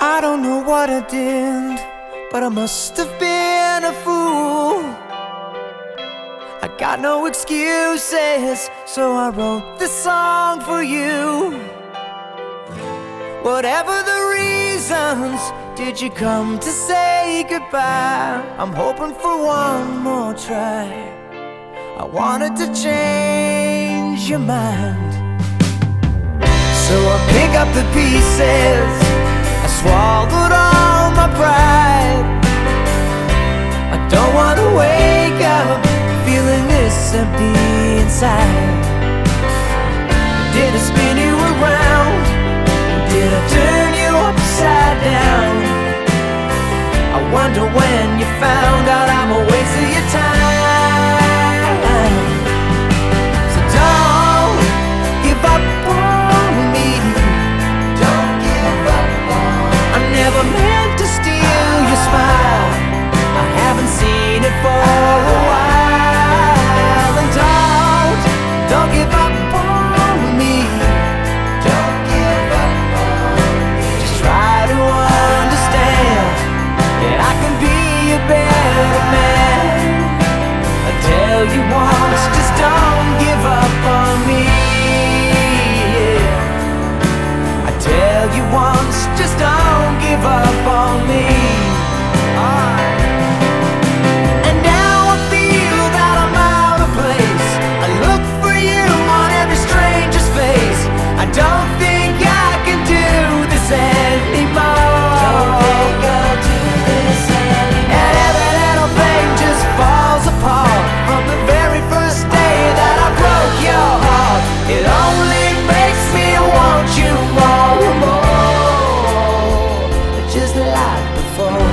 I don't know what I did, but I must have been a fool. I got no excuses, so I wrote this song for you. Whatever the reasons, did you come to say goodbye? I'm hoping for one more try. I wanted to change your mind, so I pick up the pieces. I swallowed all my pride. I don't wanna wake up feeling this empty inside. Did I spin you around? Did I turn you upside down? I wonder when you found out I'm a waste of your time. So don't give up on me. Don't give up on me. I never meant to steal your smile. I haven't seen it for a while. And don't give up on me. Don't give up on me. Just try to understand that I can be a better man. I tell you once, just don't give up on me. I tell you once, just don't give up on me. And now I feel that I'm out of place. I look for you on every stranger's face. I don't think I can do this anymore. Don't think I'll do this anymore. And every little thing just falls apart. From the very first day that I broke your heart, it only makes me want you more and more, just like before.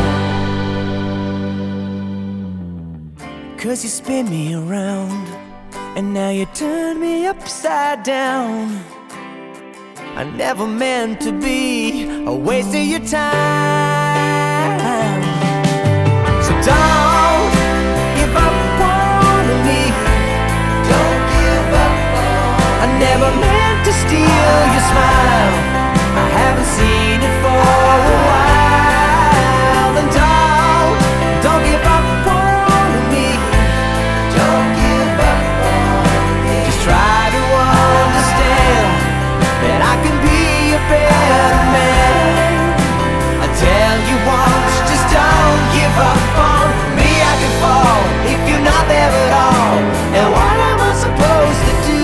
'Cause you spin me around, and now you turn me upside down. I never meant to be a waste of your time. So don't give up on me. Don't give up on me. I never meant to steal your smile. I haven't seen it for a while. And don't give up on me. Don't give up on me. Just try to understand that I can be a better man. I tell you once, just don't give up on me. I can fall if you're not there at all. And what am I supposed to do?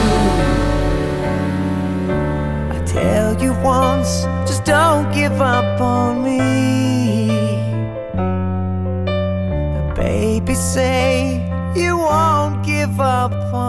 I tell you once, just don't give up on me. Baby, say you won't give up on